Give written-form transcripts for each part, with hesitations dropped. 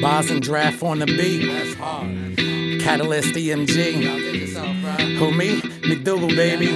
Bars and draft on the beat. That's hard. Catalyst EMG. Y'all did yourself, right? Who me? McDougal, baby.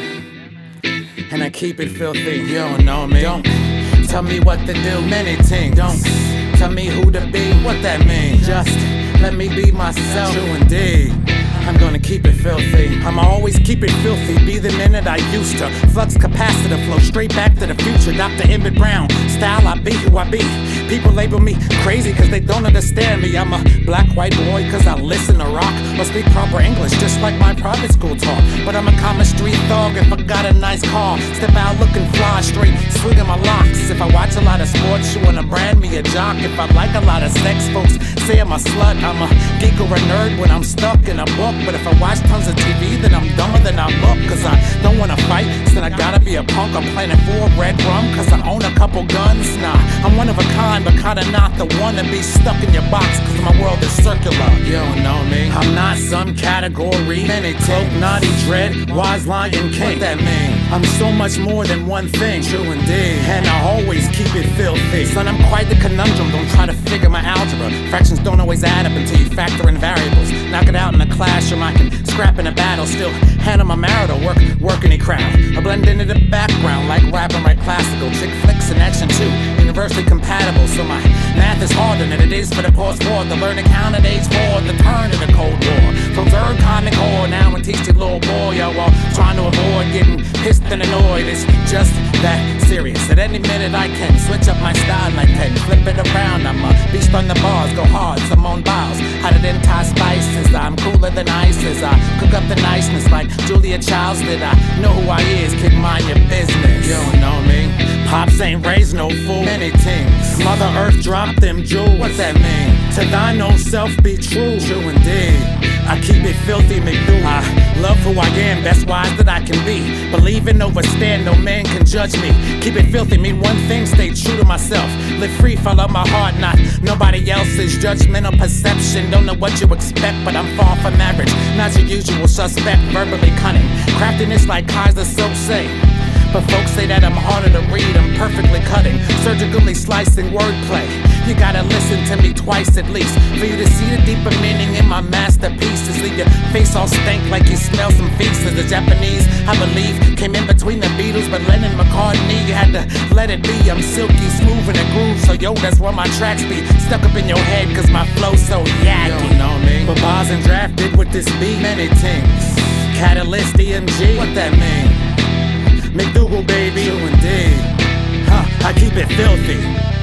And I keep it filthy. You don't know me. Don't tell me what to do. Many things. Don't tell me who to be. What that mean? Just let me be myself. True indeed. I'm gonna keep it filthy. I'ma always keep it filthy. Be the minute I used to. Flux capacitor flow straight back to the future. Dr. Emmett Brown. Style, I be who I be. People label me crazy cause they don't understand me. I'm a black white boy cause I listen to rock or speak proper English just like my private school talk. But I'm a common street thug if I got a nice car. Step out looking fly, straight swinging my locks. If I watch a lot of sports, you wanna brand me a jock. If I like a lot of sex, folks say I'm a slut. I'm a geek or a nerd when I'm stuck in a book. But if I watch tons of TV, then I'm dumber than I look. Cause I don't wanna fight, so I gotta be a punk. I'm planning for red rum cause I own a couple guns. Nah, I'm one of a kind, but kinda not the one to be stuck in your box. Cause my world is circular. You don't know me. I'm not some category. Many cloak, naughty, dread, wise lion king. What that mean? I'm so much more than one thing. True indeed. And I always keep it filthy. Son, I'm quite the conundrum. Don't try to figure my algebra. Fractions don't always add up until you factor in variables. Knock it out in a classroom, I can scrap in a battle. Still handle my marital work any crowd. I blend into the background like rapping right classical. Chick flicks and action too, universally compatible. So my math is harder than it is for the post-war. The learning count at age 4, the turn to the Cold War. From third comic horror now and teach the little boy, yo, while trying to avoid getting pissed and annoyed. It's just that serious. At any minute I can switch up my style like 10, flip it around. I'm a beast on the bars, go hard, Simone Biles. Hotter than Thai spices, I'm cooler than ISIS. I cook up the niceness like Julia Childs. Did I know who I is? Kid, mind your business. You don't know me. Pops ain't raised no fool. Many things. Mother Earth dropped them jewels. What that mean? To thine own self be true. True indeed. I keep it filthy, McDougal. I love who I am, best wise that I can be. Believe and overstand, no man can judge me. Keep it filthy, mean one thing, stay true to myself. Live free, follow my heart, not nobody else's judgmental perception. Don't know what you expect, but I'm far from average. Not your usual suspect, verbally cunning. Craftiness like Kaiser so say. But folks say that I'm harder to read, I'm perfectly cutting, surgically slicing wordplay. You gotta listen to me twice at least for you to see the deeper meaning in my masterpieces. Leave your face all stank like you smell some feces. The Japanese, I believe, came in between the Beatles, but Lennon McCartney, you had to let it be. I'm silky smooth in the groove, so yo, that's where my tracks be. Stuck up in your head cause my flow's so yacky. You don't know me. But bars and draft did with this beat. Many things. Catalyst EMG. What that mean? McDougal, baby. True indeed. I keep it filthy.